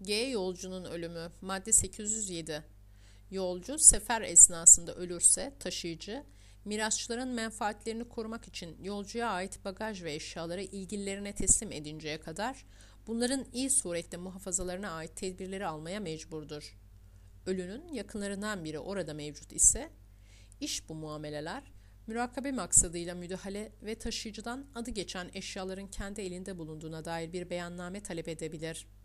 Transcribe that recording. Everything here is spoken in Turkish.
G yolcunun ölümü. Madde 807. Yolcu sefer esnasında ölürse taşıyıcı, mirasçıların menfaatlerini korumak için yolcuya ait bagaj ve eşyaları ilgililerine teslim edinceye kadar bunların iyi surette muhafazalarına ait tedbirleri almaya mecburdur. Ölünün yakınlarından biri orada mevcut ise, iş bu muameleler, mürakabe maksadıyla müdahale ve taşıyıcıdan adı geçen eşyaların kendi elinde bulunduğuna dair bir beyanname talep edebilir.